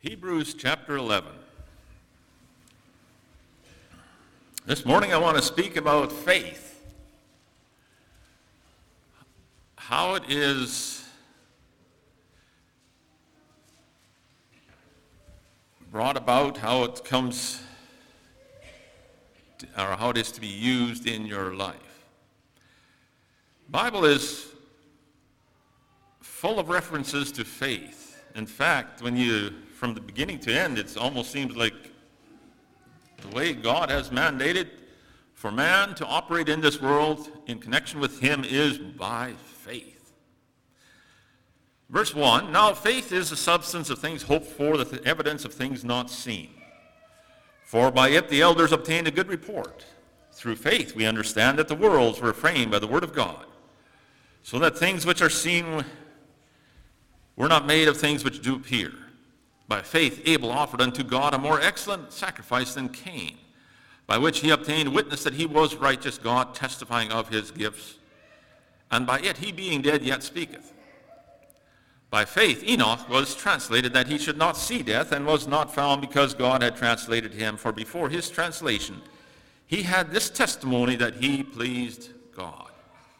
Hebrews chapter 11. This morning I want to speak about faith. How it is brought about, how it comes, or how it is to be used in your life. The Bible is full of references to faith. In fact, from the beginning to end, it almost seems like the way God has mandated for man to operate in this world in connection with him is by faith. Verse 1, now faith is the substance of things hoped for, the evidence of things not seen. For by it the elders obtained a good report. Through faith we understand that the worlds were framed by the word of God, so that things which are seen were not made of things which do appear. By faith Abel offered unto God a more excellent sacrifice than Cain, by which he obtained witness that he was righteous, God testifying of his gifts. And by it he being dead yet speaketh. By faith Enoch was translated that he should not see death, and was not found because God had translated him. For before his translation he had this testimony that he pleased God.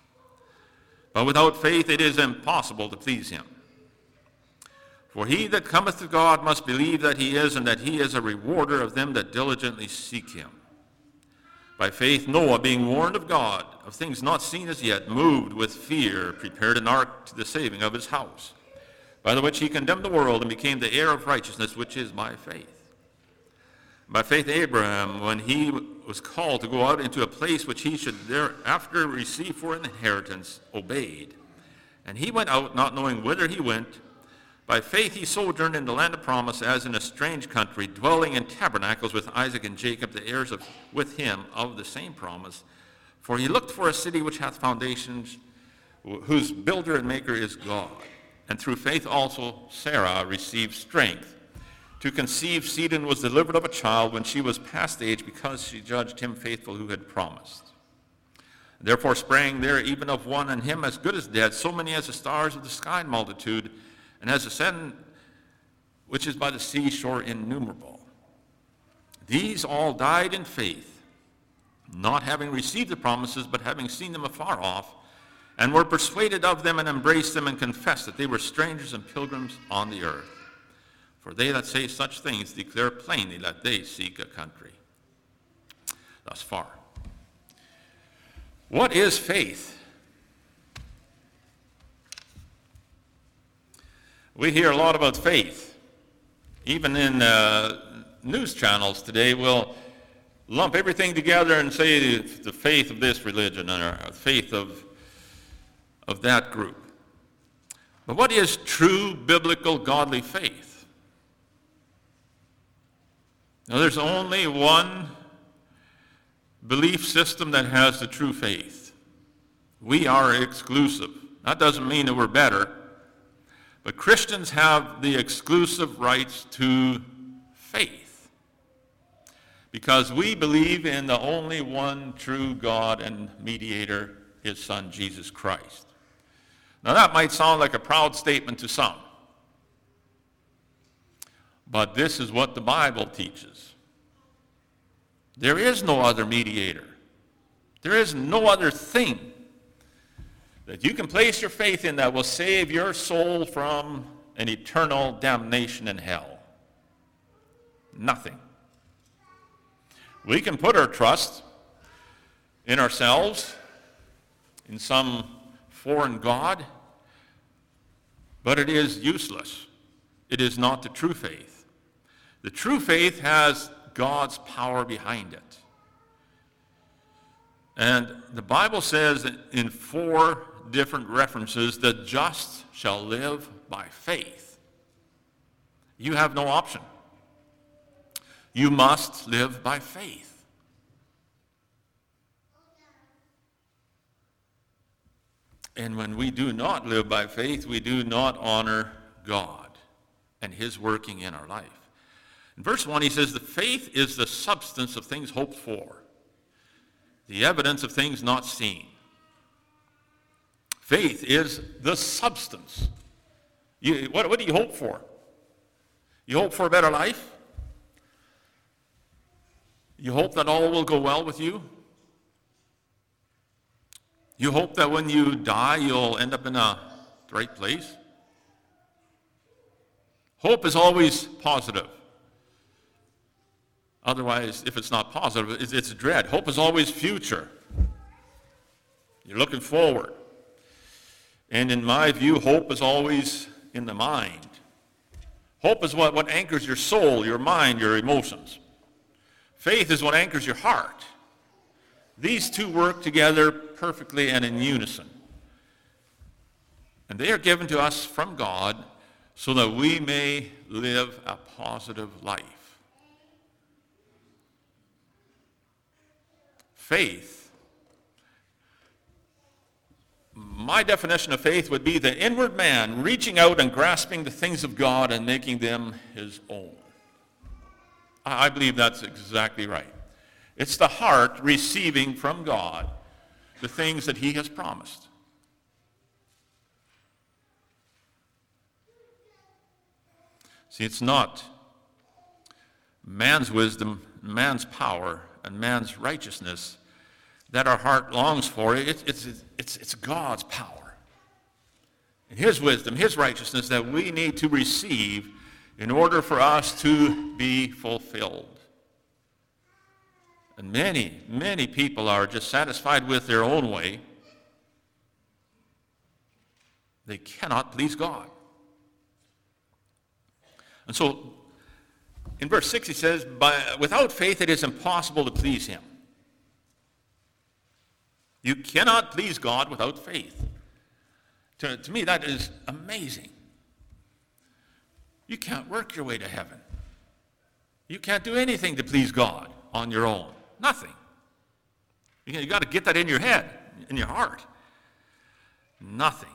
But without faith it is impossible to please him. For he that cometh to God must believe that he is, and that he is a rewarder of them that diligently seek him. By faith Noah, being warned of God of things not seen as yet, moved with fear, prepared an ark to the saving of his house, by the which he condemned the world, and became the heir of righteousness, which is by faith. By faith Abraham, when he was called to go out into a place which he should thereafter receive for an inheritance, obeyed. And he went out, not knowing whither he went. By faith he sojourned in the land of promise, as in a strange country, dwelling in tabernacles with Isaac and Jacob, the heirs with him of the same promise. For he looked for a city which hath foundations, whose builder and maker is God. And through faith also Sarah received strength to conceive seed, and was delivered of a child when she was past age, because she judged him faithful who had promised. Therefore sprang there even of one, and him as good as dead, so many as the stars of the sky in multitude, and as the sand which is by the seashore innumerable. These all died in faith, not having received the promises, but having seen them afar off, and were persuaded of them, and embraced them, and confessed that they were strangers and pilgrims on the earth. For they that say such things declare plainly that they seek a country. Thus far. What is faith? We hear a lot about faith. Even in news channels today, we'll lump everything together and say the faith of this religion, or the faith of that group. But what is true biblical godly faith? Now, there's only one belief system that has the true faith. We are exclusive. That doesn't mean that we're better. But Christians have the exclusive rights to faith, because we believe in the only one true God and mediator, his Son, Jesus Christ. Now that might sound like a proud statement to some, but this is what the Bible teaches. There is no other mediator. There is no other thing that you can place your faith in that will save your soul from an eternal damnation in hell. Nothing. We can put our trust in ourselves, in some foreign god, but it is useless. It is not the true faith. The true faith has God's power behind it. And the Bible says that in 4 different references, the just shall live by faith. You have no option. You must live by faith. And when we do not live by faith, we do not honor God and his working in our life. In verse 1, he says, the faith is the substance of things hoped for, the evidence of things not seen. Faith is the substance. What do you hope for? You hope for a better life? You hope that all will go well with you? You hope that when you die, you'll end up in the right place? Hope is always positive. Otherwise, if it's not positive, it's dread. Hope is always future. You're looking forward. And in my view, hope is always in the mind. Hope is what anchors your soul, your mind, your emotions. Faith is what anchors your heart. These two work together perfectly and in unison. And they are given to us from God so that we may live a positive life. Faith. My definition of faith would be the inward man reaching out and grasping the things of God and making them his own. I believe that's exactly right. It's the heart receiving from God the things that he has promised. See, it's not man's wisdom, man's power, and man's righteousness that our heart longs for. It's God's power and his wisdom, his righteousness that we need to receive in order for us to be fulfilled. And many, many people are just satisfied with their own way. They cannot please God. And so, in verse 6 he says, without faith it is impossible to please him. You cannot please God without faith. To me, that is amazing. You can't work your way to heaven. You can't do anything to please God on your own. Nothing. You got to get that in your head, in your heart. Nothing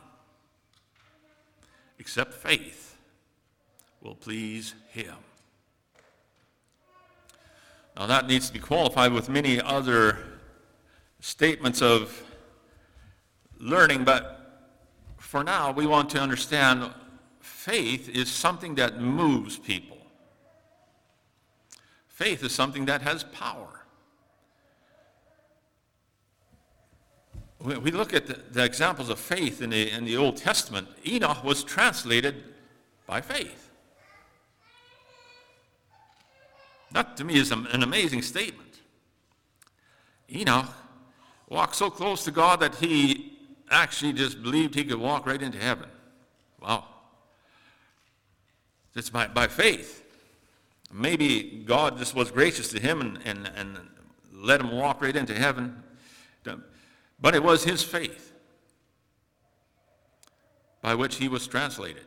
except faith will please him. Now that needs to be qualified with many other statements of learning, but for now we want to understand faith is something that moves people. Faith is something that has power. We look at the examples of faith in the Old Testament. Enoch was translated by faith. That to me is an amazing statement. Enoch walked so close to God that he actually just believed he could walk right into heaven. Wow. It's by faith. Maybe God just was gracious to him and let him walk right into heaven. But it was his faith by which he was translated.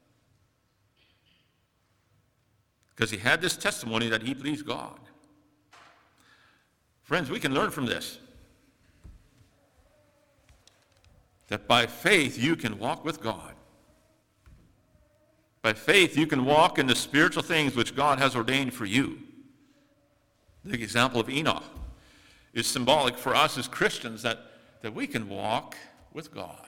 Because he had this testimony that he pleased God. Friends, we can learn from this. That by faith you can walk with God. By faith you can walk in the spiritual things which God has ordained for you. The example of Enoch is symbolic for us as Christians that we can walk with God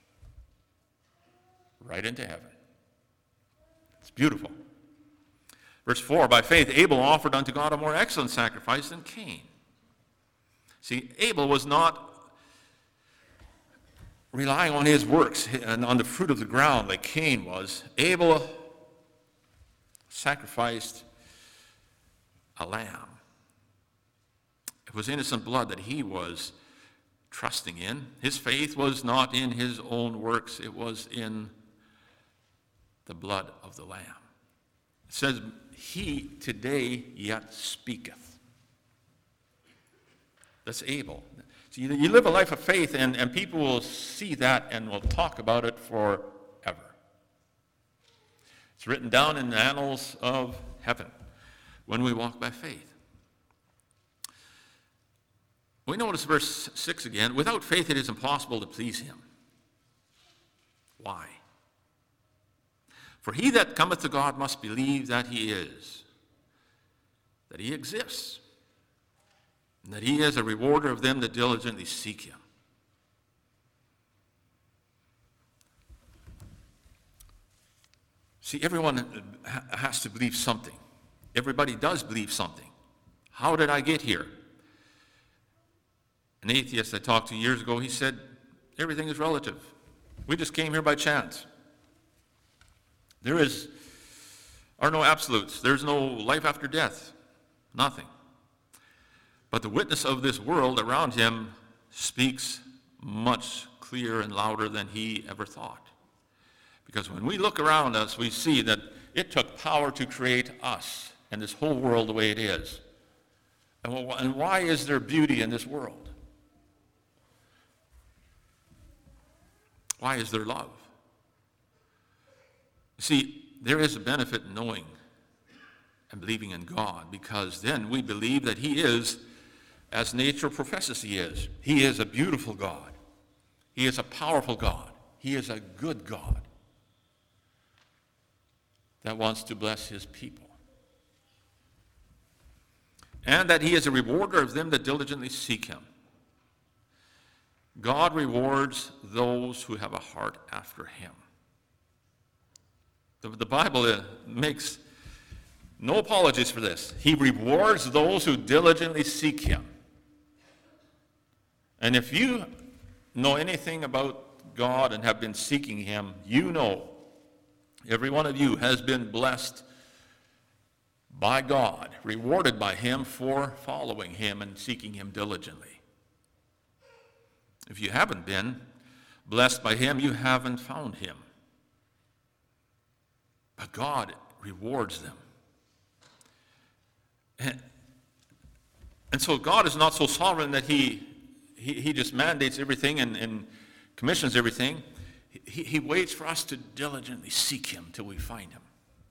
right into heaven. It's beautiful. Verse 4, by faith Abel offered unto God a more excellent sacrifice than Cain. See, Abel was not relying on his works and on the fruit of the ground like Cain was. Abel sacrificed a lamb. It was innocent blood that he was trusting in. His faith was not in his own works. It was in the blood of the Lamb. It says, he today yet speaketh. That's Abel. So you live a life of faith, and people will see that and will talk about it forever. It's written down in the annals of heaven when we walk by faith. We notice verse 6 again. Without faith it is impossible to please him. Why? For he that cometh to God must believe that he is, that he exists, and that he is a rewarder of them that diligently seek him. See, everyone has to believe something. Everybody does believe something. How did I get here? An atheist I talked to years ago, he said, everything is relative. We just came here by chance. There are no absolutes. There's no life after death. Nothing. But the witness of this world around him speaks much clearer and louder than he ever thought. Because when we look around us, we see that it took power to create us and this whole world the way it is. And why is there beauty in this world? Why is there love? See, there is a benefit in knowing and believing in God, because then we believe that he is, as nature professes he is. He is a beautiful God. He is a powerful God. He is a good God that wants to bless his people. And that he is a rewarder of them that diligently seek him. God rewards those who have a heart after him. The Bible makes no apologies for this. He rewards those who diligently seek him. And if you know anything about God and have been seeking him, you know every one of you has been blessed by God, rewarded by him for following him and seeking him diligently. If you haven't been blessed by him, you haven't found him. But God rewards them. And so God is not so sovereign that he just mandates everything and commissions everything. He waits for us to diligently seek him till we find him.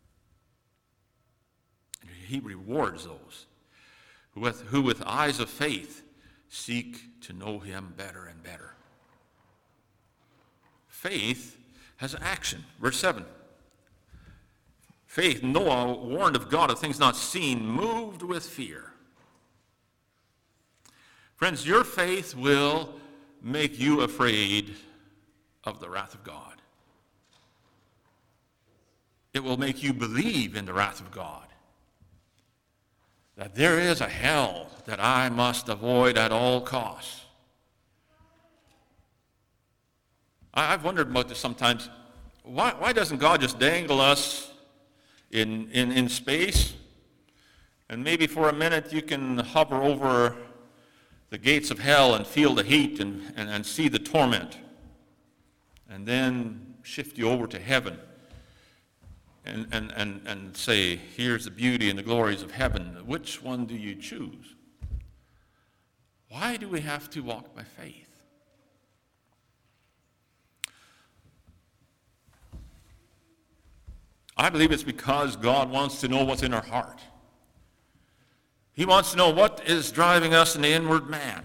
And he rewards those who with eyes of faith seek to know him better and better. Faith has action. Verse 7. Faith, Noah, warned of God of things not seen, moved with fear. Friends, your faith will make you afraid of the wrath of God. It will make you believe in the wrath of God. That there is a hell that I must avoid at all costs. I've wondered about this sometimes. Why doesn't God just dangle us in space, and maybe for a minute you can hover over the gates of hell and feel the heat and see the torment, and then shift you over to heaven and say, here's the beauty and the glories of heaven. Which one do you choose? Why do we have to walk by faith? I believe it's because God wants to know what's in our heart. He wants to know what is driving us in the inward man.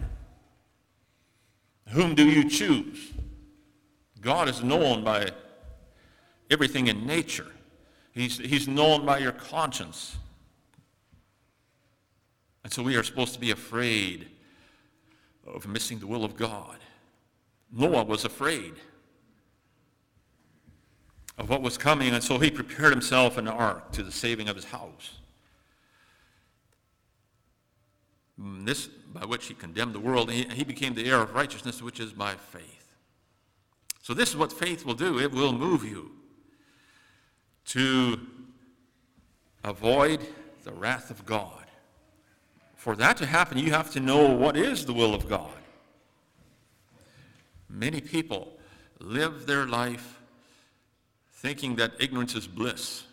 Whom do you choose? God is known by everything in nature. He's known by your conscience. And so we are supposed to be afraid of missing the will of God. Noah was afraid of what was coming, and so he prepared himself an ark to the saving of his house. This by which he condemned the world, and he became the heir of righteousness, which is by faith. So this is what faith will do. It will move you to avoid the wrath of God. For that to happen, you have to know what is the will of God. Many people live their life thinking that ignorance is bliss,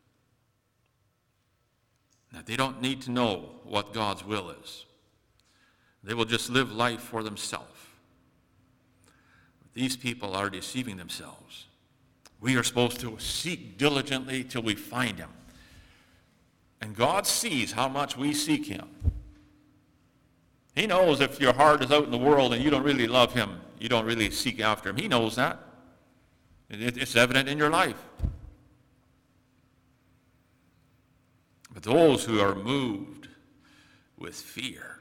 that they don't need to know what God's will is. They will just live life for themselves. These people are deceiving themselves. We are supposed to seek diligently till we find him. And God sees how much we seek him. He knows if your heart is out in the world and you don't really love him, you don't really seek after him. He knows that. It's evident in your life. But those who are moved with fear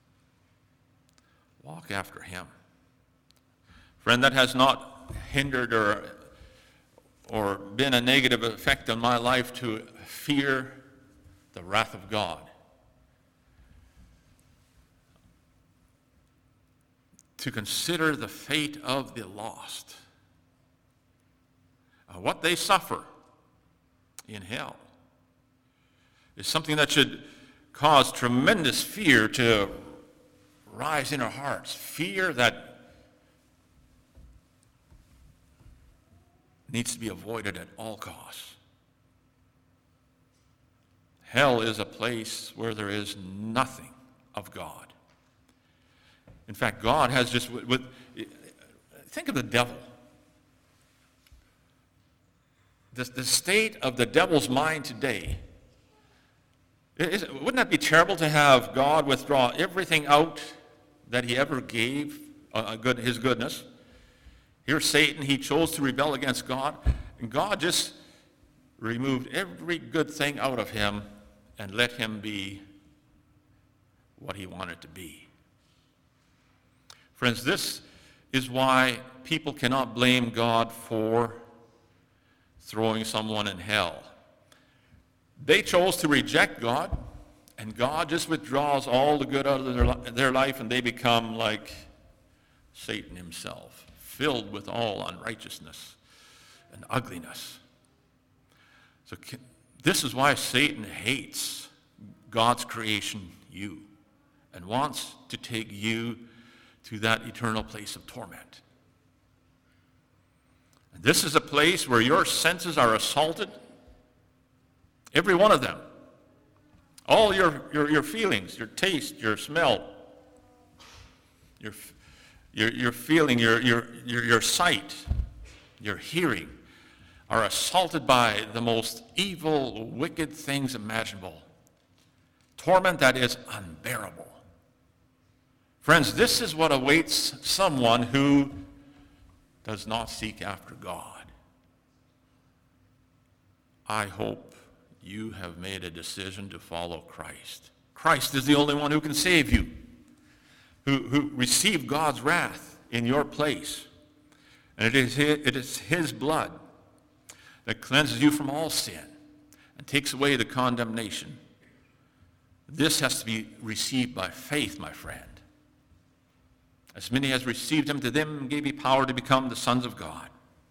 walk after him. Friend, that has not hindered or been a negative effect on my life to fear the wrath of God. To consider the fate of the lost, what they suffer in hell, is something that should cause tremendous fear to rise in our hearts. Fear that needs to be avoided at all costs. Hell is a place where there is nothing of God. In fact, God has just, think of the devil. The state of the devil's mind today. Wouldn't that be terrible to have God withdraw everything out that he ever gave, his goodness? Here's Satan. He chose to rebel against God, and God just removed every good thing out of him and let him be what he wanted to be. Friends, this is why people cannot blame God for throwing someone in hell. They chose to reject God, and God just withdraws all the good out of their life, and they become like Satan himself, filled with all unrighteousness and ugliness. So this is why Satan hates God's creation, you, and wants to take you to that eternal place of torment. And this is a place where your senses are assaulted, every one of them. All your feelings, your taste, your smell, your feeling, your sight, your hearing are assaulted by the most evil, wicked things imaginable. Torment that is unbearable. Friends, this is what awaits someone who does not seek after God. I hope you have made a decision to follow Christ. Christ is the only one who can save you, who received God's wrath in your place. And it is his blood that cleanses you from all sin and takes away the condemnation. This has to be received by faith, my friend. As many as received him, to them gave he power to become the sons of God.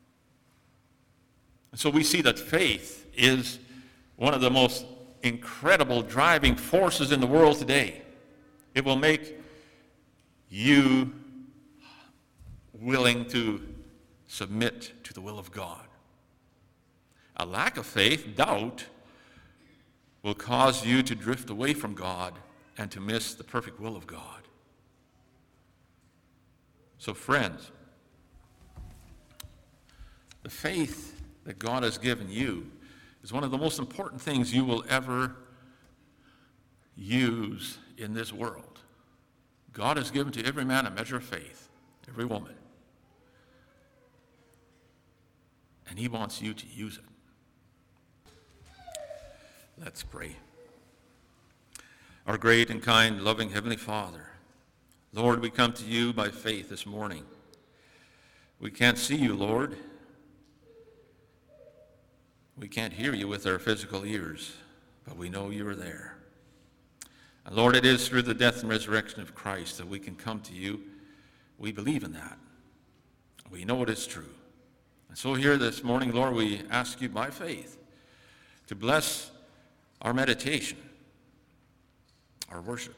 And so we see that faith is one of the most incredible driving forces in the world today. It will make you willing to submit to the will of God. A lack of faith, doubt, will cause you to drift away from God and to miss the perfect will of God. So friends, the faith that God has given you is one of the most important things you will ever use in this world. God has given to every man a measure of faith, every woman. And he wants you to use it. Let's pray. Our great and kind, loving Heavenly Father, Lord, we come to you by faith this morning. We can't see you, Lord. We can't hear you with our physical ears, but we know you are there. And Lord, it is through the death and resurrection of Christ that we can come to you. We believe in that. We know it is true. And so here this morning, Lord, we ask you by faith to bless our meditation, our worship.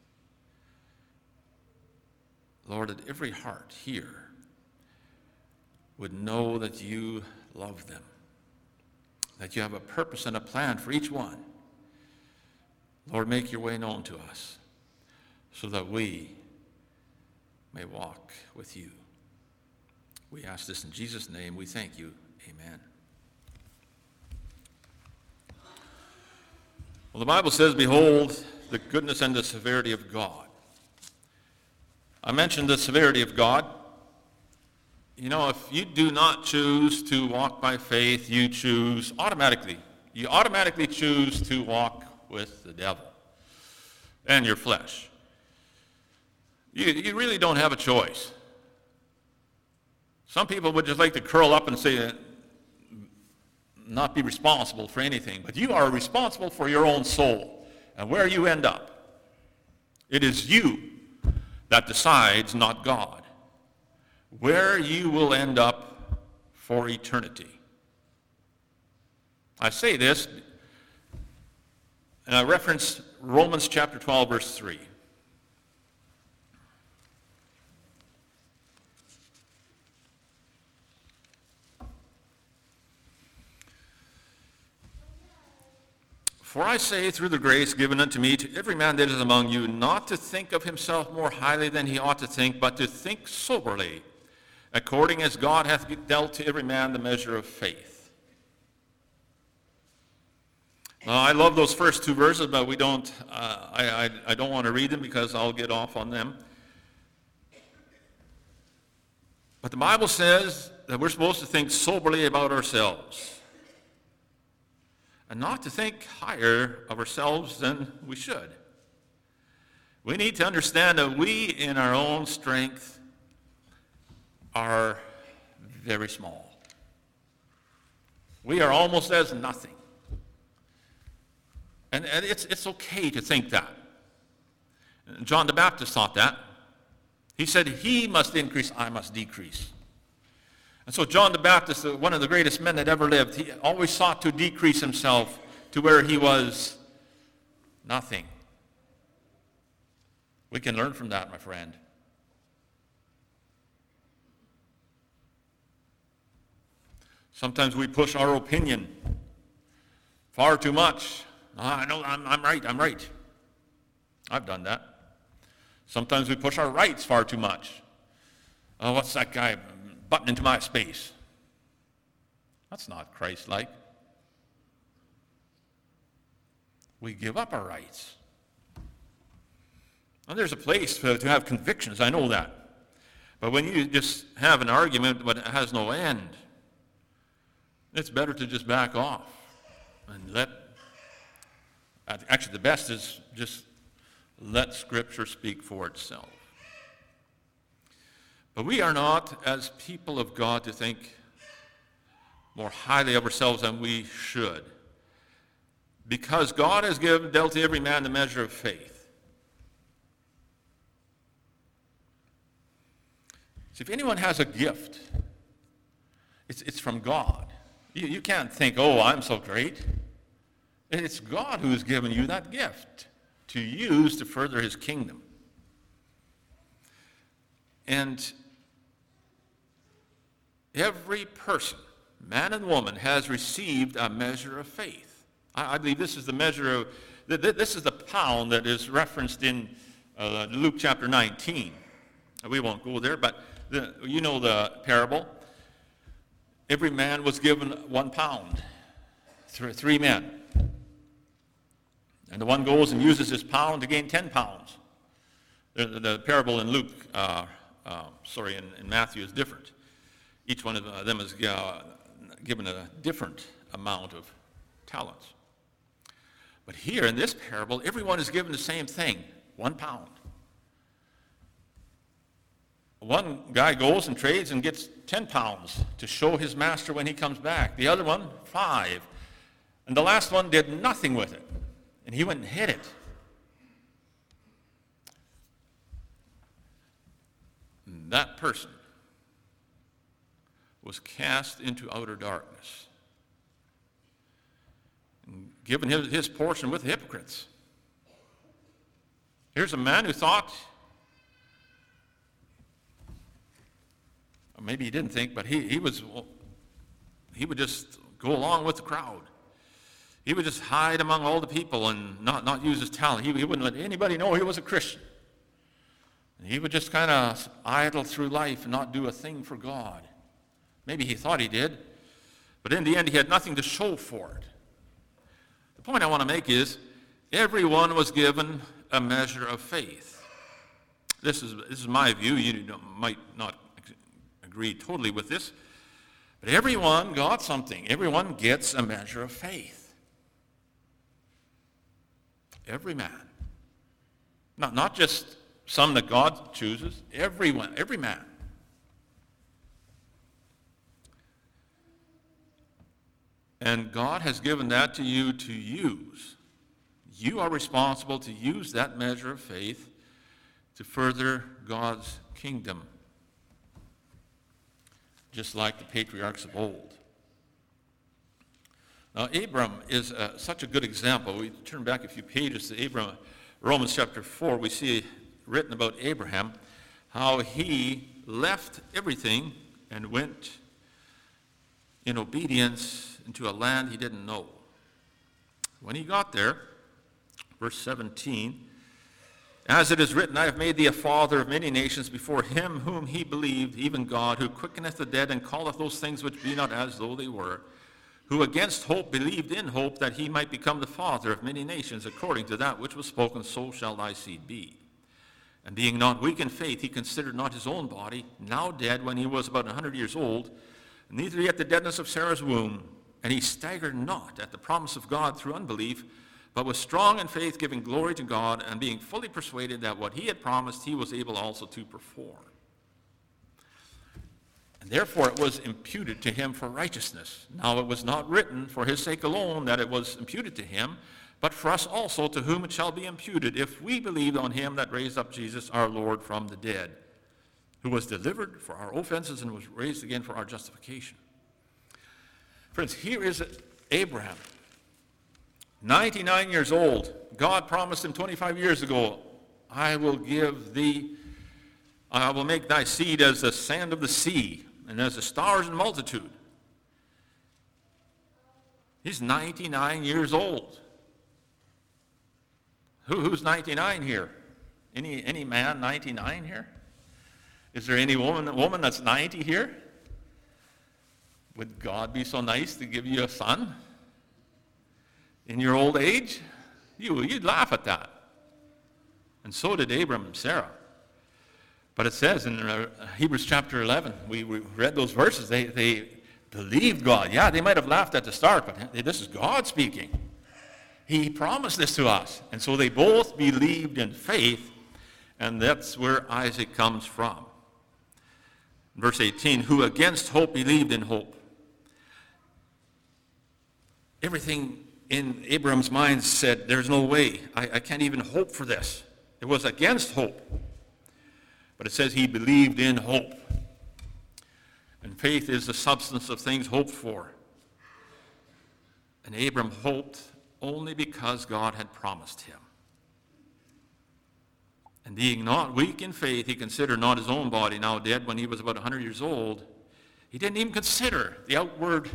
Lord, that every heart here would know that you love them, that you have a purpose and a plan for each one. Lord, make your way known to us so that we may walk with you. We ask this in Jesus' name. We thank you. Amen. Well, the Bible says, behold, the goodness and the severity of God. I mentioned the severity of God. You know, if you do not choose to walk by faith, you automatically choose to walk with the devil and your flesh. You really don't have a choice. Some people would just like to curl up and say, not be responsible for anything, but you are responsible for your own soul and where you end up. It is you that decides, not God, where you will end up for eternity. I say this, and I reference Romans chapter 12, verse 3. For I say, through the grace given unto me, to every man that is among you, not to think of himself more highly than he ought to think, but to think soberly, according as God hath dealt to every man the measure of faith. Now, I love those first two verses, but we don't. I don't want to read them because I'll get off on them. But the Bible says that we're supposed to think soberly about ourselves, and not to think higher of ourselves than we should. We need to understand that we, in our own strength, are very small. We are almost as nothing. And it's okay to think that. John the Baptist thought that. He said, he must increase, I must decrease. And so John the Baptist, one of the greatest men that ever lived, he always sought to decrease himself to where he was nothing. We can learn from that, my friend. Sometimes we push our opinion far too much. I know I'm right. I've done that. Sometimes we push our rights far too much. Oh, what's that guy butting into my space? That's not Christ-like. We give up our rights. And there's a place to have convictions, I know that. But when you just have an argument but it has no end, it's better to just back off and actually the best is just let Scripture speak for itself. But we are not, as people of God, to think more highly of ourselves than we should, because God has dealt to every man the measure of faith. So if anyone has a gift, it's from God. You can't think, oh, I'm so great. It's God who has given you that gift to use to further his kingdom. And every person, man and woman, has received a measure of faith. I believe this is the measure of, this is the pound that is referenced in Luke chapter 19. We won't go there, but you know the parable. Every man was given 1 pound, 3 men. And the one goes and uses his pound to gain 10 pounds. The parable in Luke, in Matthew is different. Each one of them is given a different amount of talents. But here in this parable, everyone is given the same thing, 1 pound. One guy goes and trades and gets 10 pounds to show his master when he comes back. The other one, 5. And the last one did nothing with it. And he went and hid it. And that person was cast into outer darkness and given his portion with the hypocrites. Here's a man who thought, or maybe he didn't think, but he would just go along with the crowd. He would just hide among all the people and not use his talent. He wouldn't let anybody know he was a Christian. And he would just kind of idle through life and not do a thing for God. Maybe he thought he did, but in the end he had nothing to show for it. The point I want to make is everyone was given a measure of faith. This is my view. You might not agree totally with this, but everyone got something. Everyone gets a measure of faith. Every man. Not just some that God chooses. Everyone, every man. And God has given that to you to use. You are responsible to use that measure of faith to further God's kingdom, just like the patriarchs of old. Now, Abram is such a good example. We turn back a few pages to Abram, Romans chapter 4. We see written about Abraham, how he left everything and went in obedience into a land he didn't know. When he got there, verse 17, as it is written, I have made thee a father of many nations before him whom he believed, even God, who quickeneth the dead and calleth those things which be not as though they were, who against hope believed in hope that he might become the father of many nations, according to that which was spoken, so shall thy seed be. And being not weak in faith, he considered not his own body, now dead when he was about 100 years old, neither yet the deadness of Sarah's womb. And he staggered not at the promise of God through unbelief, but was strong in faith, giving glory to God, and being fully persuaded that what he had promised he was able also to perform. And therefore it was imputed to him for righteousness. Now it was not written for his sake alone that it was imputed to him, but for us also, to whom it shall be imputed, if we believe on him that raised up Jesus our Lord from the dead, who was delivered for our offenses and was raised again for our justification. Friends, here is Abraham, 99 years old. God promised him 25 years ago, I will make thy seed as the sand of the sea and as the stars in multitude. He's 99 years old. Who's 99 here? Any man 99 here? Is there any woman that's 90 here? Would God be so nice to give you a son in your old age? You'd laugh at that. And so did Abram and Sarah. But it says in Hebrews chapter 11, we read those verses, they believed God. Yeah, they might have laughed at the start, but this is God speaking. He promised this to us. And so they both believed in faith, and that's where Isaac comes from. Verse 18, who against hope believed in hope. Everything in Abraham's mind said, there's no way. I can't even hope for this. It was against hope. But it says he believed in hope. And faith is the substance of things hoped for. And Abram hoped only because God had promised him. And being not weak in faith, he considered not his own body now dead when he was about 100 years old. He didn't even consider the outward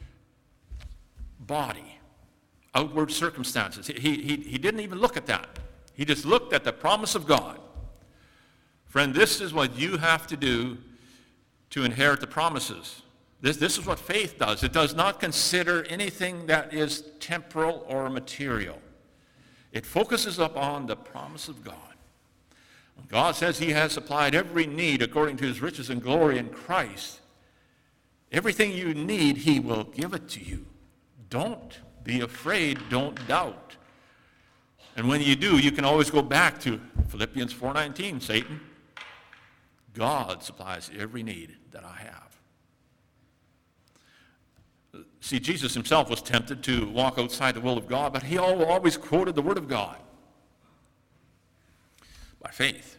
body, outward circumstances. He didn't even look at that. He just looked at the promise of God. Friend, this is what you have to do to inherit the promises. This is what faith does. It does not consider anything that is temporal or material. It focuses upon the promise of God. God says he has supplied every need according to his riches and glory in Christ. Everything you need, he will give it to you. Don't be afraid. Don't doubt. And when you do, you can always go back to Philippians 4:19, Satan. God supplies every need that I have. See, Jesus himself was tempted to walk outside the will of God, but he always quoted the Word of God by faith.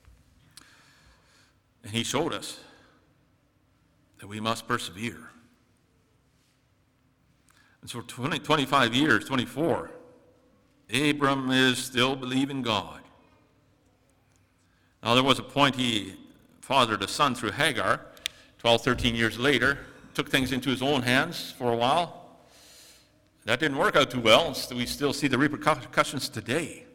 And he showed us that we must persevere. And so 25 years, 24, Abram is still believing God. Now there was a point he fathered a son through Hagar, 12, 13 years later, took things into his own hands for a while. That didn't work out too well. We still see the repercussions today.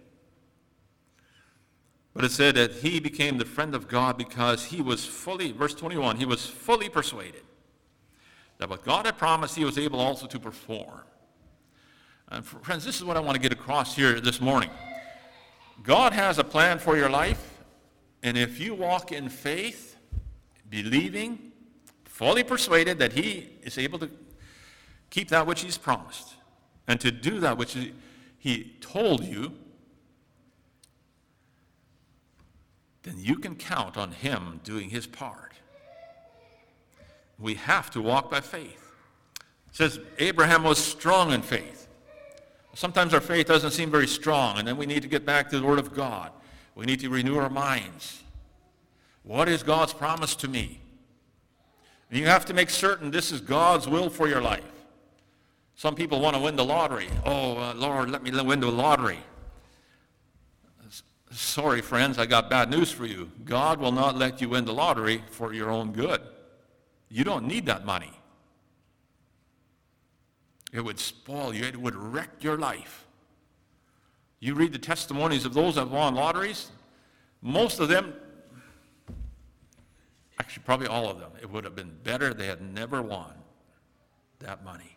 But it said that he became the friend of God because he was fully, verse 21, he was fully persuaded that what God had promised he was able also to perform. And friends, this is what I want to get across here this morning. God has a plan for your life, and if you walk in faith, believing, fully persuaded that he is able to keep that which he's promised and to do that which he told you, then you can count on him doing his part. We have to walk by faith. It says Abraham was strong in faith. Sometimes our faith doesn't seem very strong, and then we need to get back to the Word of God. We need to renew our minds. What is God's promise to me? And you have to make certain this is God's will for your life. Some people want to win the lottery. Oh, Lord, let me win the lottery. Sorry, friends, I got bad news for you. God will not let you win the lottery for your own good. You don't need that money. It would spoil you. It would wreck your life. You read the testimonies of those that won lotteries, most of them, actually probably all of them, it would have been better they had never won that money.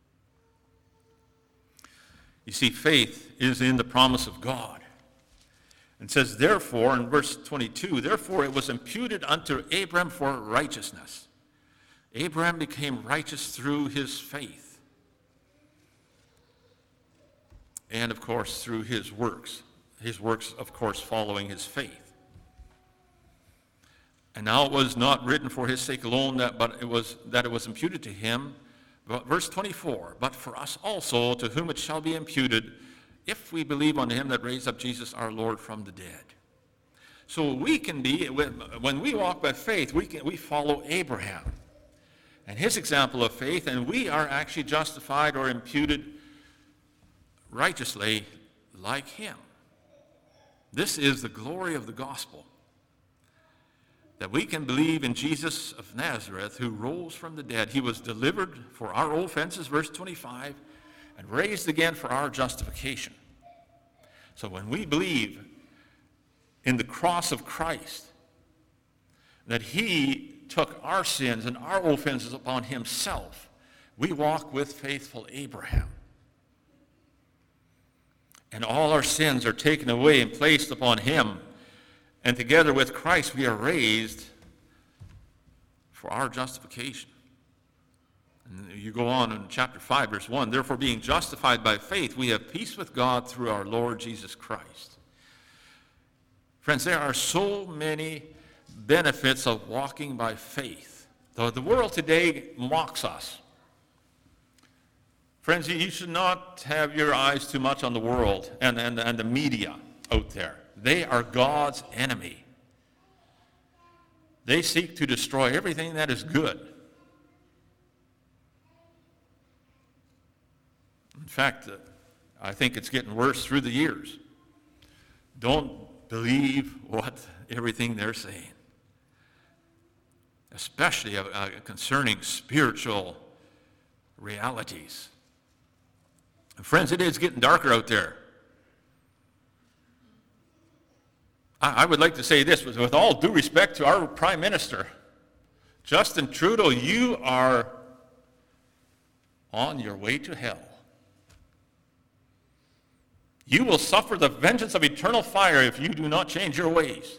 You see, faith is in the promise of God. It says, therefore, in verse 22, therefore it was imputed unto Abraham for righteousness. Abraham became righteous through his faith. And, of course, through his works. His works, of course, following his faith. And now it was not written for his sake alone, but it was imputed to him. But verse 24, but for us also, to whom it shall be imputed, if we believe on him that raised up Jesus our Lord from the dead. So we can be, when we walk by faith, we follow Abraham and his example of faith, and we are actually justified or imputed righteously like him. This is the glory of the gospel, that we can believe in Jesus of Nazareth, who rose from the dead. He was delivered for our offenses, verse 25, and raised again for our justification. So when we believe in the cross of Christ, that he took our sins and our offenses upon himself, we walk with faithful Abraham. And all our sins are taken away and placed upon him. And together with Christ, we are raised for our justification. And you go on in chapter 5, verse 1, therefore being justified by faith, we have peace with God through our Lord Jesus Christ. Friends, there are so many benefits of walking by faith. The world today mocks us. Friends, you should not have your eyes too much on the world and the media out there. They are God's enemy. They seek to destroy everything that is good. In fact, I think it's getting worse through the years. Don't believe everything they're saying, especially concerning spiritual realities. And friends, it is getting darker out there. I would like to say this, with all due respect to our Prime Minister, Justin Trudeau, you are on your way to hell. You will suffer the vengeance of eternal fire if you do not change your ways.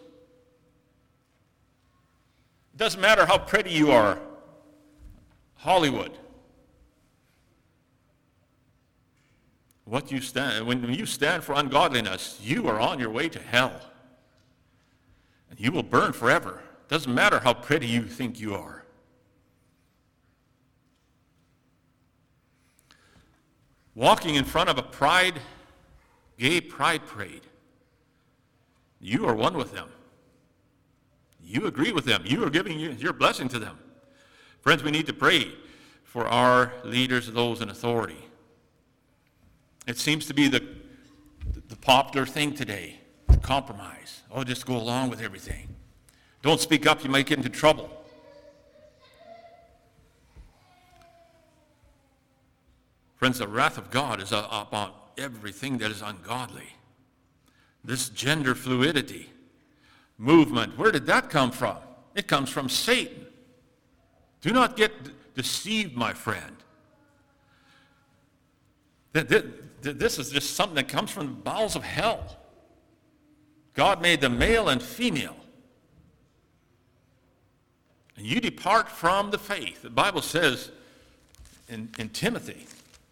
It doesn't matter how pretty you are, Hollywood. When you stand for ungodliness, you are on your way to hell. And you will burn forever. It doesn't matter how pretty you think you are. Walking in front of a gay pride parade, you are one with them. You agree with them. You are giving your blessing to them. Friends, we need to pray for our leaders, those in authority. It seems to be the popular thing today, to compromise. Oh, just go along with everything. Don't speak up, you might get into trouble. Friends, the wrath of God is upon everything that is ungodly. This gender fluidity movement, where did that come from? It comes from Satan. Do not get deceived, my friend. This is just something that comes from the bowels of hell. God made them male and female. And you depart from the faith. The Bible says in Timothy,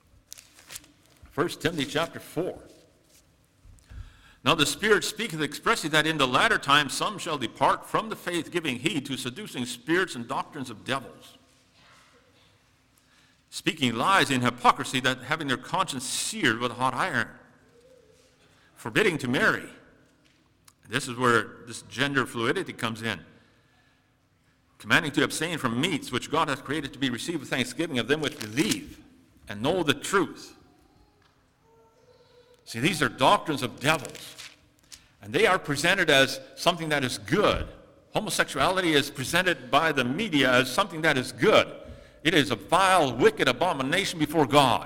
1 Timothy chapter 4. Now the Spirit speaketh expressly that in the latter time some shall depart from the faith, giving heed to seducing spirits and doctrines of devils. speaking lies in hypocrisy, that having their conscience seared with a hot iron, forbidding to marry. This is where this gender fluidity comes in. Commanding to abstain from meats which God hath created to be received with thanksgiving of them which believe and know the truth. See, these are doctrines of devils, and they are presented as something that is good. Homosexuality is presented by the media as something that is good. It is a vile, wicked abomination before God.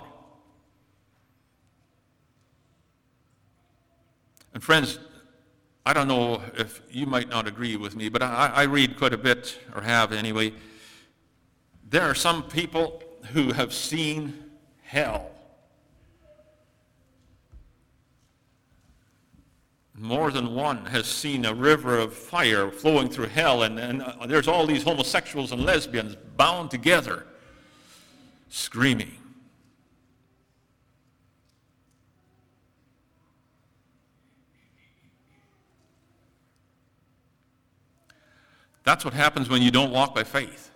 And friends, I don't know if you might not agree with me, but I read quite a bit, or have anyway. There are some people who have seen hell. More than one has seen a river of fire flowing through hell, and there's all these homosexuals and lesbians bound together, screaming. That's what happens when you don't walk by faith.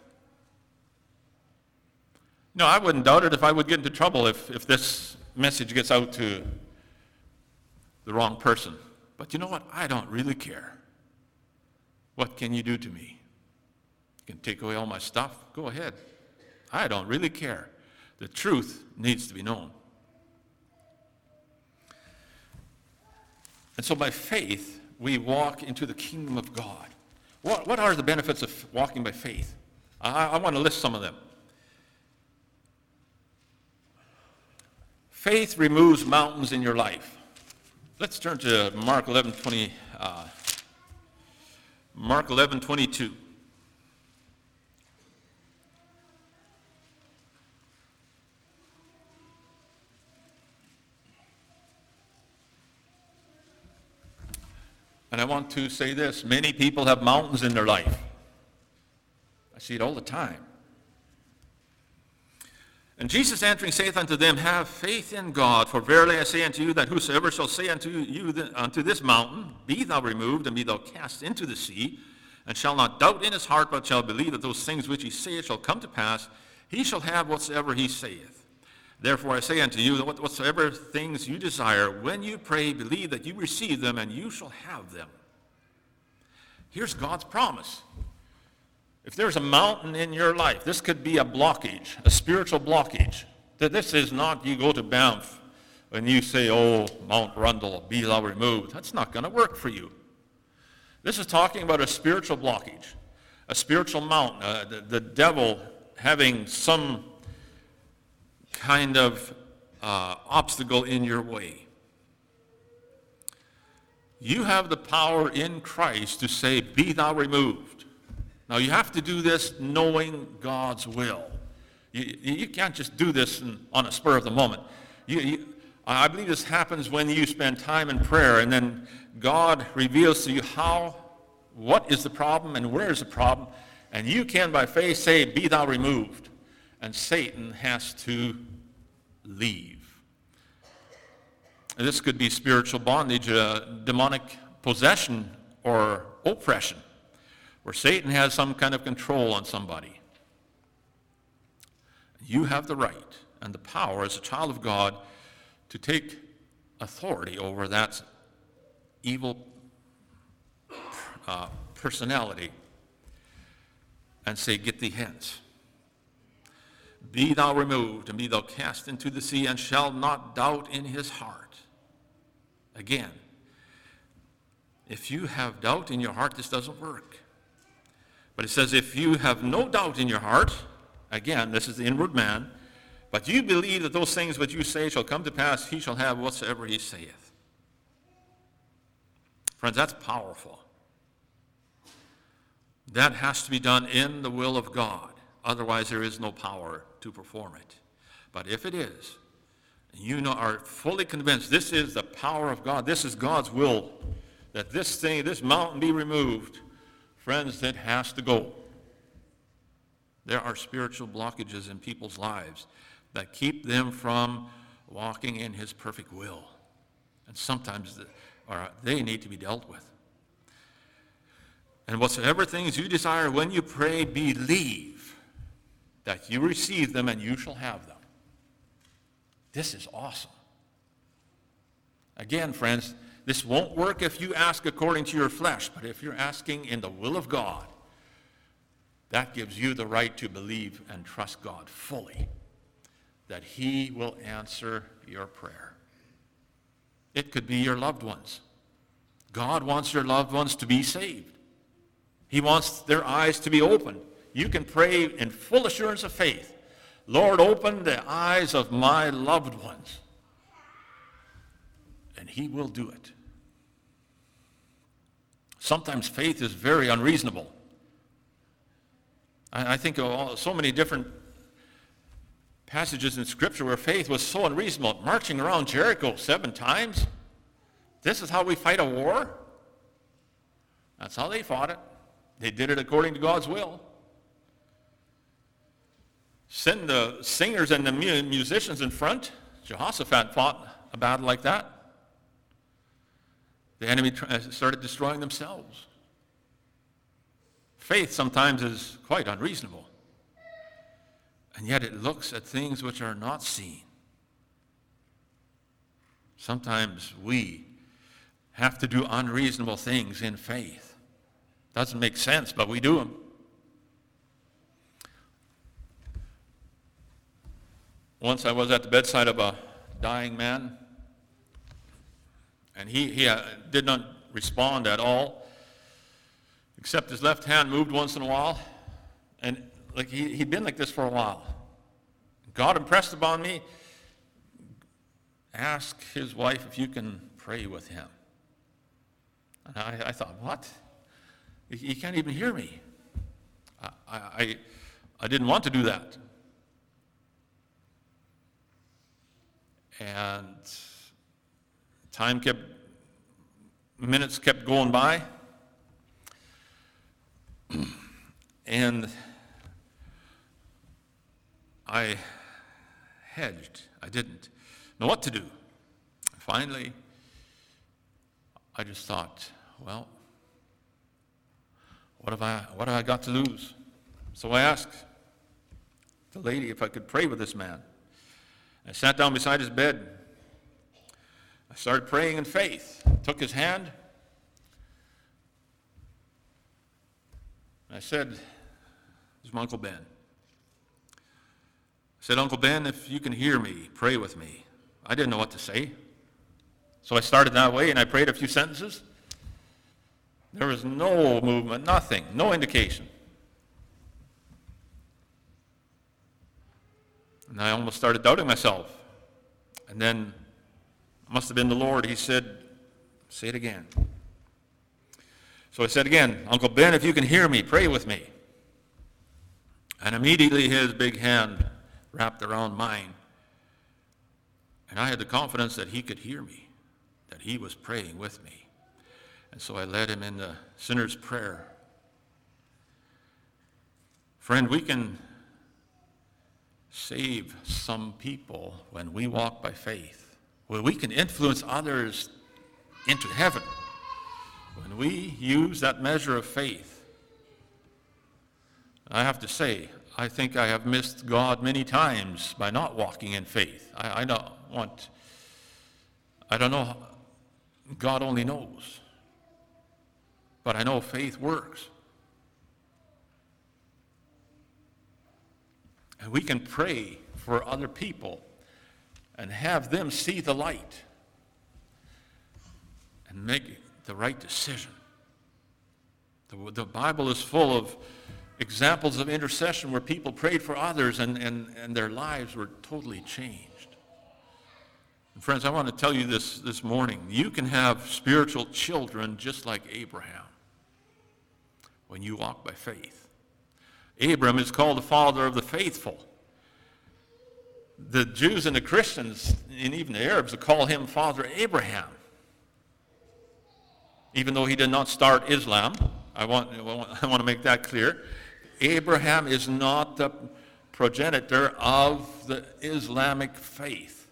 No, I wouldn't doubt it if I would get into trouble if this message gets out to the wrong person. But you know what? I don't really care. What can you do to me? You can take away all my stuff? Go ahead. I don't really care. The truth needs to be known. And so by faith, we walk into the kingdom of God. What are the benefits of walking by faith? I want to list some of them. Faith removes mountains in your life. Let's turn to Mark 11:22. And I want to say this, many people have mountains in their life. I see it all the time. And Jesus answering saith unto them, have faith in God, for verily I say unto you, that whosoever shall say unto you, unto this mountain, be thou removed, and be thou cast into the sea, and shall not doubt in his heart, but shall believe that those things which he saith shall come to pass, he shall have whatsoever he saith. Therefore I say unto you, that whatsoever things you desire, when you pray, believe that you receive them, and you shall have them. Here's God's promise. If there's a mountain in your life, this could be a blockage, a spiritual blockage. That this is not you go to Banff and you say, oh, Mount Rundle, be thou removed. That's not going to work for you. This is talking about a spiritual blockage, a spiritual mountain, the devil having some kind of obstacle in your way. You have the power in Christ to say, be thou removed. Now you have to do this knowing God's will. You can't just do this on a spur of the moment. I believe this happens when you spend time in prayer, and then God reveals to you what is the problem and where is the problem, and you can by faith say, be thou removed, and Satan has to leave. And this could be spiritual bondage, demonic possession, or oppression, where Satan has some kind of control on somebody. You have the right and the power as a child of God to take authority over that evil personality and say, get thee hence. Be thou removed, and be thou cast into the sea, and shall not doubt in his heart. Again, if you have doubt in your heart, this doesn't work. But it says, if you have no doubt in your heart, again, this is the inward man, but you believe that those things which you say shall come to pass, he shall have whatsoever he saith. Friends, that's powerful. That has to be done in the will of God. Otherwise, there is no power to perform it. But if it is, you are fully convinced this is the power of God, this is God's will, that this mountain be removed, friends, it has to go. There are spiritual blockages in people's lives that keep them from walking in his perfect will. And sometimes they need to be dealt with. And whatsoever things you desire when you pray, believe that you receive them and you shall have them. This is awesome. Again, friends, this won't work if you ask according to your flesh, but if you're asking in the will of God, that gives you the right to believe and trust God fully, that he will answer your prayer. It could be your loved ones. God wants your loved ones to be saved. He wants their eyes to be opened. You can pray in full assurance of faith. Lord, open the eyes of my loved ones. And he will do it. Sometimes faith is very unreasonable. I think of so many different passages in Scripture where faith was so unreasonable. Marching around Jericho 7 times. This is how we fight a war? That's how they fought it. They did it according to God's will. Send the singers and the musicians in front. Jehoshaphat fought a battle like that. The enemy started destroying themselves. Faith sometimes is quite unreasonable. And yet it looks at things which are not seen. Sometimes we have to do unreasonable things in faith. Doesn't make sense, but we do them. Once I was at the bedside of a dying man, and he did not respond at all, except his left hand moved once in a while, and like he'd been like this for a while. God impressed upon me, ask his wife if you can pray with him. And I thought, what? He can't even hear me. I didn't want to do that. And minutes kept going by. And I hedged. I didn't know what to do. Finally, I just thought, well, what have I got to lose? So I asked the lady if I could pray with this man. I sat down beside his bed. I started praying in faith. Took his hand. I said, "This is my Uncle Ben." I said, "Uncle Ben, if you can hear me, pray with me." I didn't know what to say. So I started that way, and I prayed a few sentences. There was no movement, nothing, no indication. And I almost started doubting myself. And then, it must have been the Lord, he said, "Say it again." So I said again, "Uncle Ben, if you can hear me, pray with me." And immediately his big hand wrapped around mine. And I had the confidence that he could hear me, that he was praying with me. And so I led him in the sinner's prayer. Friend, we can save some people when we walk by faith. Well, we can influence others into heaven when we use that measure of faith. I have to say, I think I have missed God many times by not walking in faith. I don't know. God only knows. But I know faith works. And we can pray for other people and have them see the light and make the right decision. The Bible is full of examples of intercession where people prayed for others and their lives were totally changed. And friends, I want to tell you this morning. You can have spiritual children just like Abraham when you walk by faith. Abraham is called the father of the faithful. The Jews and the Christians, and even the Arabs, call him Father Abraham. Even though he did not start Islam, I want to make that clear. Abraham is not the progenitor of the Islamic faith.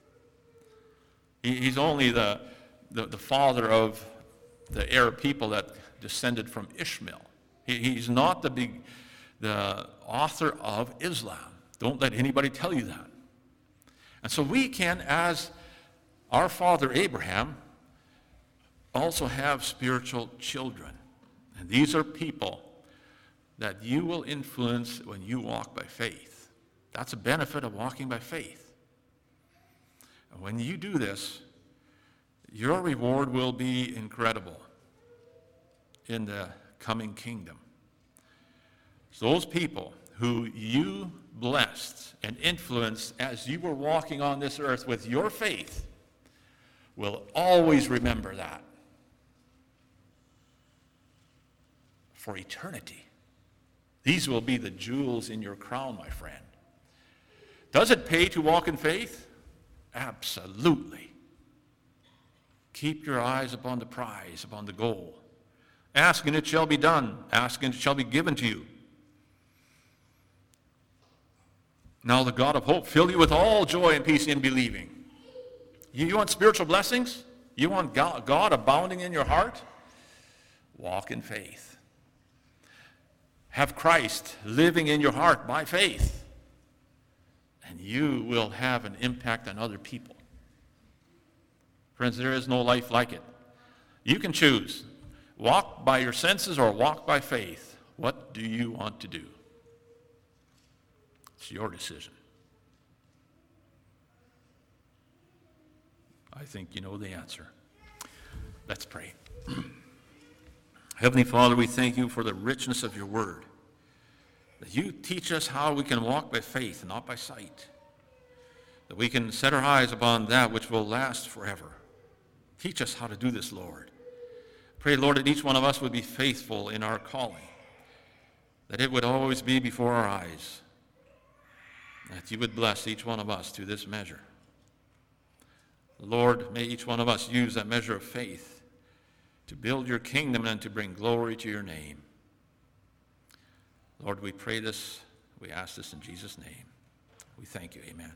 He's only the father of the Arab people that descended from Ishmael. He's not the the author of Islam. Don't let anybody tell you that. And so we can, as our father Abraham, also have spiritual children. And these are people that you will influence when you walk by faith. That's a benefit of walking by faith. And when you do this, your reward will be incredible in the coming kingdom. So those people who you blessed and influenced as you were walking on this earth with your faith will always remember that for eternity. These will be the jewels in your crown, my friend. Does it pay to walk in faith? Absolutely. Keep your eyes upon the prize, upon the goal. Ask and it shall be done. Ask and it shall be given to you. Now the God of hope fill you with all joy and peace in believing. You want spiritual blessings? You want God abounding in your heart? Walk in faith. Have Christ living in your heart by faith, and you will have an impact on other people. Friends, there is no life like it. You can choose. Walk by your senses or walk by faith. What do you want to do? It's your decision. I think you know the answer. Let's pray. Heavenly Father, we thank you for the richness of your word. That you teach us how we can walk by faith and not by sight. That we can set our eyes upon that which will last forever. Teach us how to do this, Lord. Pray, Lord, that each one of us would be faithful in our calling. That it would always be before our eyes. That you would bless each one of us to this measure. Lord, may each one of us use that measure of faith to build your kingdom and to bring glory to your name. Lord, we pray this, we ask this in Jesus' name. We thank you, amen.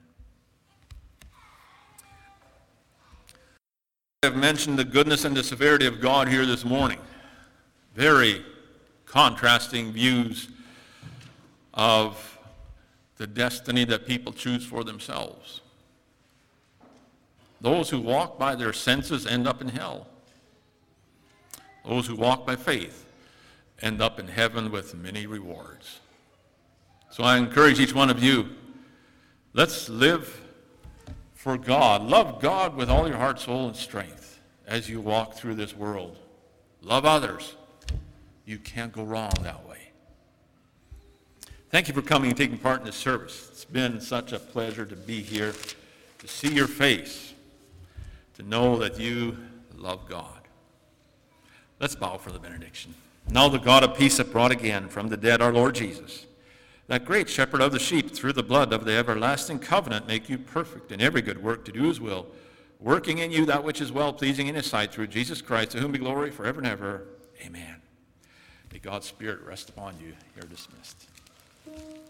I have mentioned the goodness and the severity of God here this morning. Very contrasting views of the destiny that people choose for themselves. Those who walk by their senses end up in hell. Those who walk by faith end up in heaven with many rewards. So I encourage each one of you, let's live for God. Love God with all your heart, soul, and strength as you walk through this world. Love others. You can't go wrong that way. Thank you for coming and taking part in this service. It's been such a pleasure to be here, to see your face, to know that you love God. Let's bow for the benediction. Now the God of peace that brought again from the dead our Lord Jesus, that great shepherd of the sheep, through the blood of the everlasting covenant, make you perfect in every good work to do his will, working in you that which is well-pleasing in his sight, through Jesus Christ, to whom be glory forever and ever. Amen. May God's Spirit rest upon you. You're dismissed.